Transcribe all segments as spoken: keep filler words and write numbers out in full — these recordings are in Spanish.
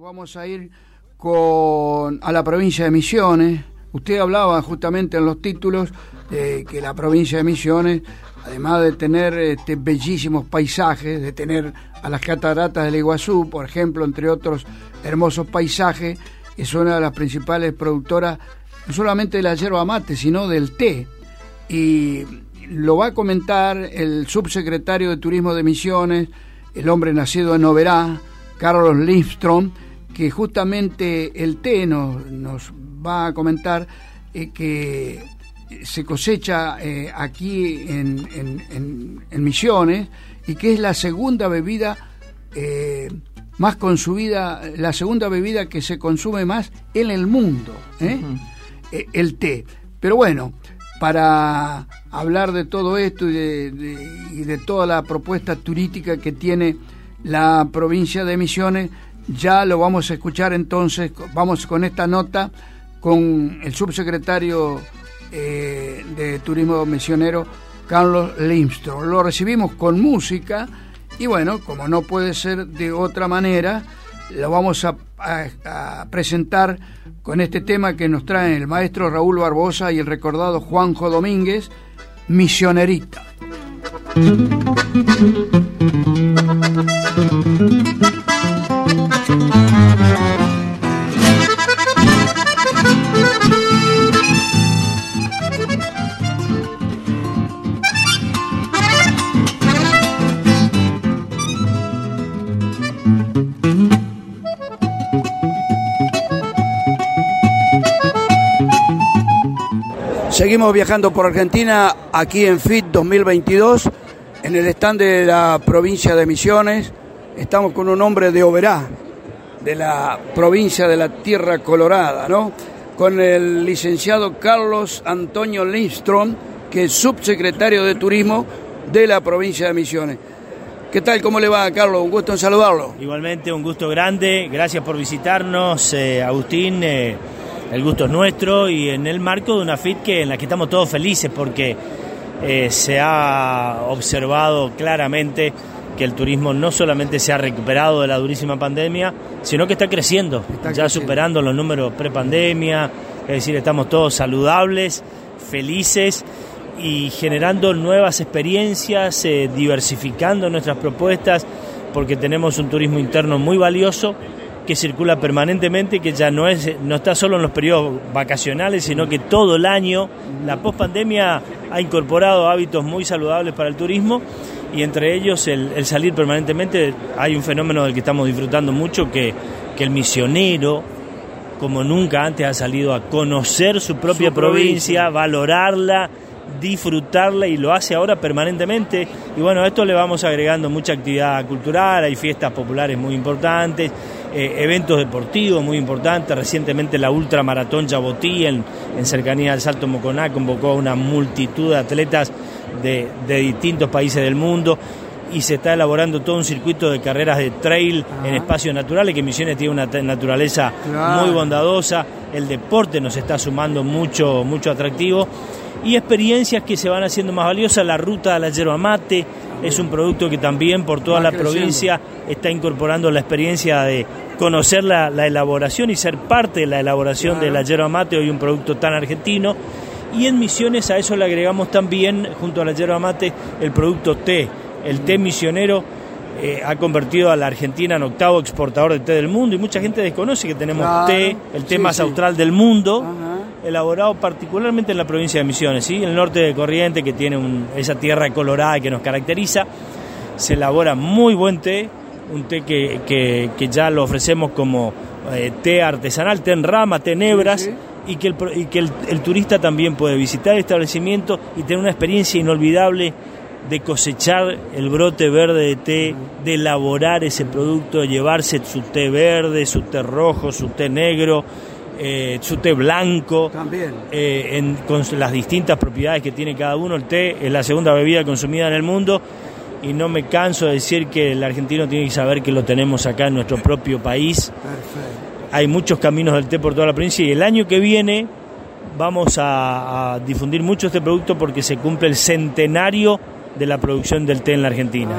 Vamos a ir con a la provincia de Misiones. Usted hablaba justamente en los títulos de que la provincia de Misiones, además de tener este, bellísimos paisajes, de tener a las cataratas del Iguazú, por ejemplo, entre otros hermosos paisajes, es una de las principales productoras, no solamente de la yerba mate, sino del té. Y lo va a comentar el subsecretario de Turismo de Misiones, el hombre nacido en Oberá, Carlos Lindström, que justamente el té nos, nos va a comentar eh, que se cosecha eh, aquí en, en, en, en Misiones y que es la segunda bebida eh, más consumida, la segunda bebida que se consume más en el mundo, ¿eh? Uh-huh. eh, el té. Pero bueno, para hablar de todo esto y de, de, y de toda la propuesta turística que tiene la provincia de Misiones, ya lo vamos a escuchar entonces. Vamos con esta nota con el subsecretario eh, de Turismo Misionero, Carlos Lindström. Lo recibimos con música y bueno, como no puede ser de otra manera, lo vamos a, a, a presentar con este tema que nos traen el maestro Raúl Barbosa y el recordado Juanjo Domínguez, Misionerita. Seguimos viajando por Argentina, aquí en F I T dos mil veintidós, en el stand de la provincia de Misiones. Estamos con un hombre de Oberá, de la provincia de la Tierra Colorada, ¿no? Con el licenciado Carlos Antonio Lindström, que es subsecretario de Turismo de la provincia de Misiones. ¿Qué tal? ¿Cómo le va, Carlos? Un gusto en saludarlo. Igualmente, un gusto grande. Gracias por visitarnos, eh, Agustín. Eh, el gusto es nuestro y en el marco de una F I T que, en la que estamos todos felices porque eh, se ha observado claramente que el turismo no solamente se ha recuperado de la durísima pandemia, sino que está creciendo, está ya creciendo. Superando los números prepandemia, es decir, estamos todos saludables, felices y generando nuevas experiencias, eh, diversificando nuestras propuestas, porque tenemos un turismo interno muy valioso que circula permanentemente, que ya no es no está solo en los periodos vacacionales, sino que todo el año. La pospandemia ha incorporado hábitos muy saludables para el turismo y entre ellos el, el salir permanentemente. Hay un fenómeno del que estamos disfrutando mucho, que, que el misionero, como nunca antes, ha salido a conocer su propia su provincia, provincia, valorarla, disfrutarla, y lo hace ahora permanentemente. Y bueno, a esto le vamos agregando mucha actividad cultural, hay fiestas populares muy importantes, eh, eventos deportivos muy importantes. Recientemente la ultramaratón Jabotí en, en cercanía al Salto Moconá convocó a una multitud de atletas de, de distintos países del mundo, y se está elaborando todo un circuito de carreras de trail Ajá. en espacios naturales, que Misiones tiene una naturaleza claro. muy bondadosa. El deporte nos está sumando mucho, mucho atractivo y experiencias que se van haciendo más valiosas. La ruta de la yerba mate es un producto que también por toda Va la creciendo. provincia está incorporando la experiencia de conocer la, la elaboración y ser parte de la elaboración claro. de la yerba mate, hoy un producto tan argentino. Y en Misiones a eso le agregamos también, junto a la yerba mate, el producto té. El té misionero eh, ha convertido a la Argentina en octavo exportador de té del mundo, y mucha gente desconoce que tenemos claro. té, el té sí, más sí. austral del mundo, Ajá. elaborado particularmente en la provincia de Misiones, ¿sí? En el norte de Corrientes, que tiene un, esa tierra colorada que nos caracteriza. Se elabora muy buen té, un té que, que, que ya lo ofrecemos como eh, té artesanal, té en rama, té en hebras, sí, sí. y que, el, y que el, el turista también puede visitar el establecimiento y tener una experiencia inolvidable de cosechar el brote verde de té, de elaborar ese producto, de llevarse su té verde, su té rojo, su té negro, eh, su té blanco, también. Eh, en, con las distintas propiedades que tiene cada uno. El té es la segunda bebida consumida en el mundo, y no me canso de decir que el argentino tiene que saber que lo tenemos acá en nuestro propio país. Perfecto. Hay muchos caminos del té por toda la provincia, y el año que viene vamos a, a difundir mucho este producto porque se cumple el centenario de la producción del té en la Argentina.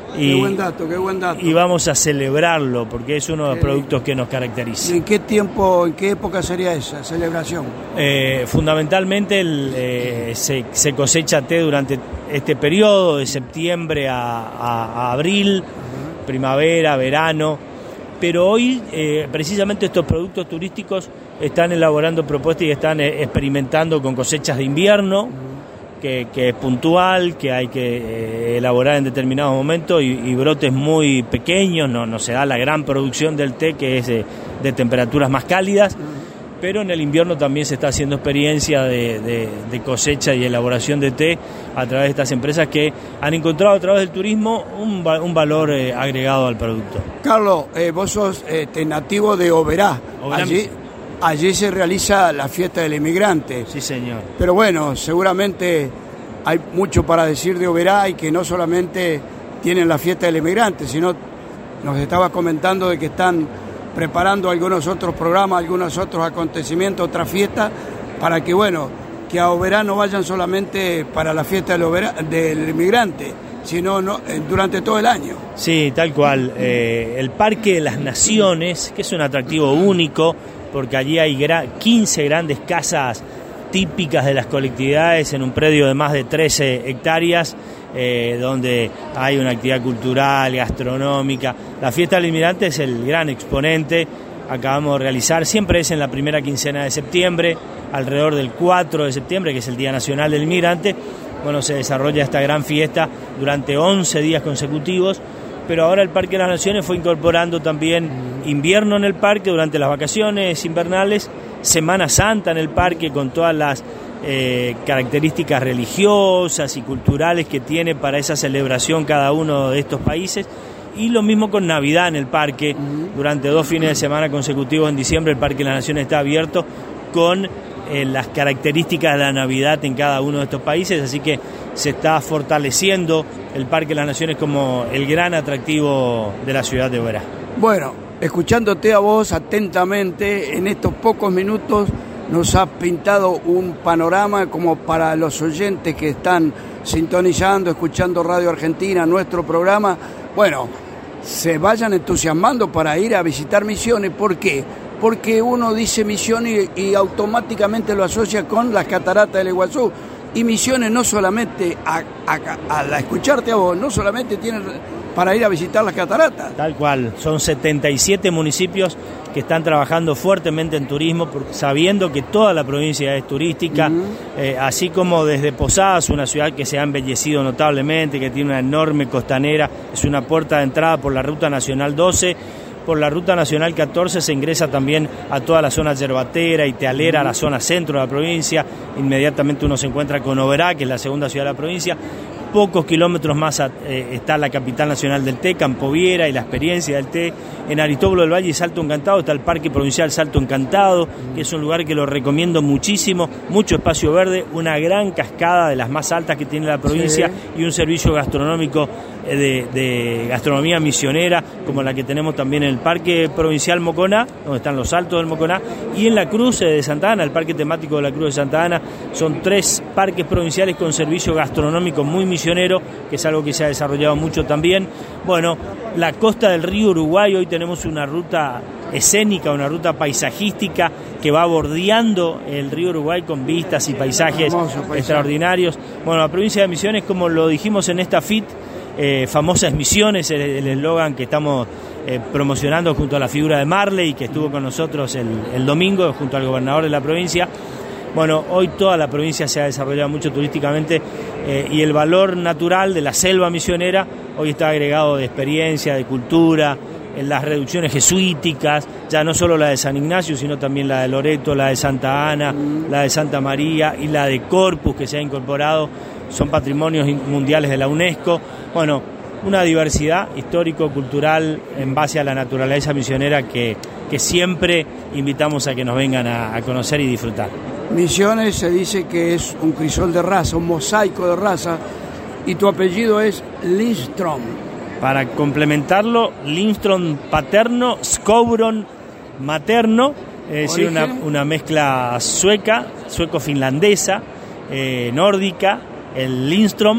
Y, qué buen dato, qué buen dato. Y vamos a celebrarlo porque es uno de los productos que nos caracteriza. ¿Y en qué tiempo, en qué época sería esa celebración? Eh, fundamentalmente el, eh, se, se cosecha té durante este periodo de septiembre a, a, a abril, uh-huh. primavera, verano, pero hoy eh, precisamente estos productos turísticos están elaborando propuestas y están eh, experimentando con cosechas de invierno, uh-huh. Que, que es puntual, que hay que eh, elaborar en determinados momentos y, y brotes muy pequeños, no, no se da la gran producción del té que es de, de temperaturas más cálidas, pero en el invierno también se está haciendo experiencia de, de, de cosecha y elaboración de té a través de estas empresas que han encontrado a través del turismo un, un valor eh, agregado al producto. Carlos, eh, vos sos eh, nativo de Oberá. Oberá. Allí, allí se realiza la fiesta del inmigrante. Sí, señor. Pero bueno, seguramente hay mucho para decir de Oberá y que no solamente tienen la fiesta del inmigrante, sino nos estaba comentando de que están preparando algunos otros programas, algunos otros acontecimientos, otras fiestas, para que, bueno, que a Oberá no vayan solamente para la fiesta del, Oberá, del inmigrante, sino no, durante todo el año. Sí, tal cual. Eh, el Parque de las Naciones, que es un atractivo único, porque allí hay gra- quince grandes casas típicas de las colectividades en un predio de más de trece hectáreas, eh, donde hay una actividad cultural, gastronómica. La fiesta del inmigrante es el gran exponente. Acabamos de realizar, siempre es en la primera quincena de septiembre, alrededor del cuatro de septiembre, que es el Día Nacional del Inmigrante. Bueno, se desarrolla esta gran fiesta durante once días consecutivos, pero ahora el Parque de las Naciones fue incorporando también invierno en el parque durante las vacaciones invernales, Semana Santa en el parque con todas las eh, características religiosas y culturales que tiene para esa celebración cada uno de estos países, y lo mismo con Navidad en el parque. Durante dos fines de semana consecutivos en diciembre el Parque de las Naciones está abierto con eh, las características de la Navidad en cada uno de estos países, así que se está fortaleciendo el Parque de las Naciones como el gran atractivo de la ciudad de Oberá. Bueno, escuchándote a vos atentamente, en estos pocos minutos nos has pintado un panorama como para los oyentes que están sintonizando, escuchando Radio Argentina, nuestro programa. Bueno, se vayan entusiasmando para ir a visitar Misiones. ¿Por qué? Porque uno dice Misiones y, y automáticamente lo asocia con las cataratas del Iguazú. Y Misiones no solamente, a, a, a escucharte a vos, no solamente tiene para ir a visitar las cataratas. Tal cual, son setenta y siete municipios que están trabajando fuertemente en turismo, sabiendo que toda la provincia es turística, uh-huh. eh, así como desde Posadas, una ciudad que se ha embellecido notablemente, que tiene una enorme costanera, es una puerta de entrada por la Ruta Nacional doce, por la Ruta Nacional catorce se ingresa también a toda la zona yerbatera y tealera, a la zona centro de la provincia. Inmediatamente uno se encuentra con Oberá, que es la segunda ciudad de la provincia. Pocos kilómetros más eh, está la capital nacional del té, Campo Viera, y la experiencia del té. En Aristóbulo del Valle y Salto Encantado está el Parque Provincial Salto Encantado, que es un lugar que lo recomiendo muchísimo, mucho espacio verde, una gran cascada de las más altas que tiene la provincia, sí. Y un servicio gastronómico eh, de, de gastronomía misionera, como la que tenemos también en el Parque Provincial Moconá, donde están los Saltos del Moconá, y en la Cruz de Santa Ana, el Parque Temático de la Cruz de Santa Ana. Son tres parques provinciales con servicio gastronómico muy misionero, que es algo que se ha desarrollado mucho también. Bueno, la costa del río Uruguay, hoy tenemos una ruta escénica, una ruta paisajística que va bordeando el río Uruguay con vistas y paisajes extraordinarios. Bueno, la provincia de Misiones, como lo dijimos en esta F I T, eh, famosas Misiones, el eslogan que estamos eh, promocionando junto a la figura de Marley, que estuvo con nosotros el, el domingo junto al gobernador de la provincia. Bueno, hoy toda la provincia se ha desarrollado mucho turísticamente eh, y el valor natural de la selva misionera hoy está agregado de experiencia, de cultura, en las reducciones jesuíticas, ya no solo la de San Ignacio, sino también la de Loreto, la de Santa Ana, la de Santa María y la de Corpus, que se ha incorporado, son patrimonios mundiales de la UNESCO. Bueno, una diversidad histórico-cultural en base a la naturaleza misionera que, que siempre invitamos a que nos vengan a, a conocer y disfrutar. Misiones se dice que es un crisol de raza, un mosaico de raza, y tu apellido es Lindström. Para complementarlo, Lindström paterno, Skowron materno, es decir, una, una mezcla sueca, sueco-finlandesa, eh, nórdica, el Lindström,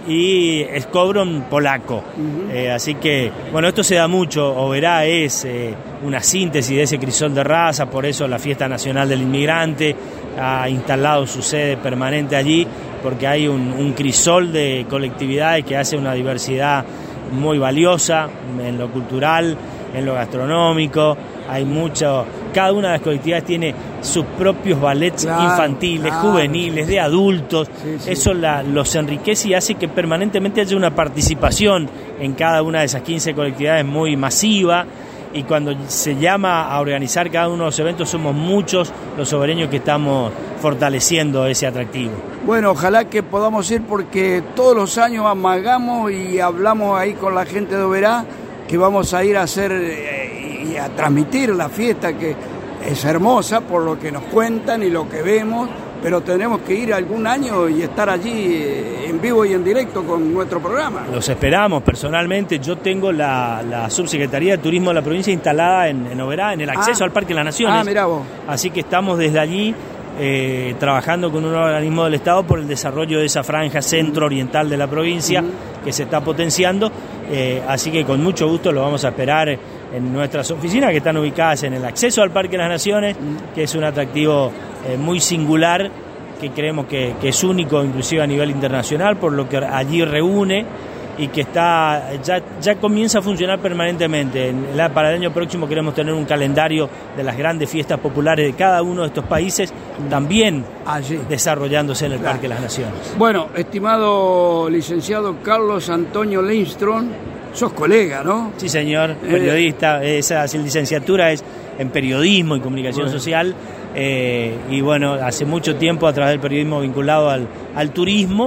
y Skowron polaco. Uh-huh. Eh, así que, bueno, esto se da mucho. Oberá es eh, una síntesis de ese crisol de raza, por eso la Fiesta Nacional del Inmigrante ha instalado su sede permanente allí, porque hay un, un crisol de colectividades que hace una diversidad muy valiosa en lo cultural, en lo gastronómico. Hay mucho, cada una de las colectividades tiene sus propios ballets claro, infantiles, claro, juveniles, de adultos. Sí, sí. Eso la, los enriquece y hace que permanentemente haya una participación en cada una de esas quince colectividades muy masiva. Y cuando se llama a organizar cada uno de los eventos, somos muchos los obereños que estamos fortaleciendo ese atractivo. Bueno, ojalá que podamos ir, porque todos los años amagamos y hablamos ahí con la gente de Oberá que vamos a ir a hacer eh, y a transmitir la fiesta, que es hermosa por lo que nos cuentan y lo que vemos, pero tenemos que ir algún año y estar allí en vivo y en directo con nuestro programa. Los esperamos personalmente. Yo tengo la, la Subsecretaría de Turismo de la provincia instalada en, en Oberá, en el acceso ah, al Parque de las Naciones. Ah, mirá vos. Así que estamos desde allí eh, trabajando con un organismo del Estado por el desarrollo de esa franja centro-oriental de la provincia uh-huh. que se está potenciando. Eh, así que con mucho gusto lo vamos a esperar en nuestras oficinas, que están ubicadas en el acceso al Parque de las Naciones, uh-huh. que es un atractivo eh, muy singular, que creemos que, que es único inclusive a nivel internacional por lo que allí reúne, y que está ya, ya comienza a funcionar permanentemente. En la, para el año próximo queremos tener un calendario de las grandes fiestas populares de cada uno de estos países, también allí desarrollándose en el claro. Parque de las Naciones. Bueno, estimado licenciado Carlos Antonio Lindström, sos colega, ¿no? Sí, señor, periodista. Eh, esa licenciatura es en periodismo y comunicación bueno. social. Eh, y bueno, hace mucho tiempo a través del periodismo vinculado al, al turismo.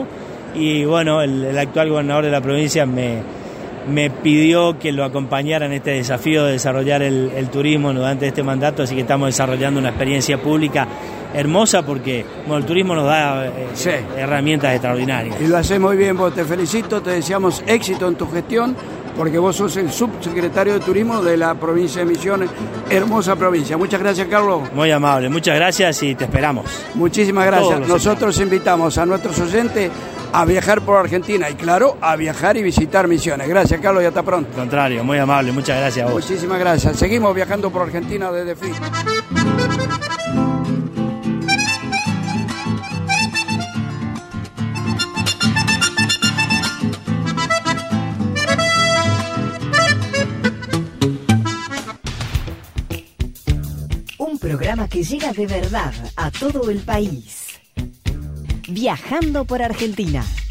Y bueno, el, el actual gobernador de la provincia me, me pidió que lo acompañara en este desafío de desarrollar el, el turismo durante este mandato, así que estamos desarrollando una experiencia pública hermosa, porque bueno, el turismo nos da eh, sí. herramientas extraordinarias. Y lo haces muy bien, vos, te felicito, te deseamos éxito en tu gestión, porque vos sos el subsecretario de Turismo de la provincia de Misiones, hermosa provincia. Muchas gracias, Carlos. Muy amable, muchas gracias y te esperamos. Muchísimas gracias. Nosotros invitamos a nuestros oyentes a viajar por Argentina y, claro, a viajar y visitar Misiones. Gracias, Carlos, y hasta pronto. Al contrario, muy amable, muchas gracias a vos. Muchísimas gracias. Seguimos viajando por Argentina desde F I. Un programa que llega de verdad a todo el país. Viajando por Argentina.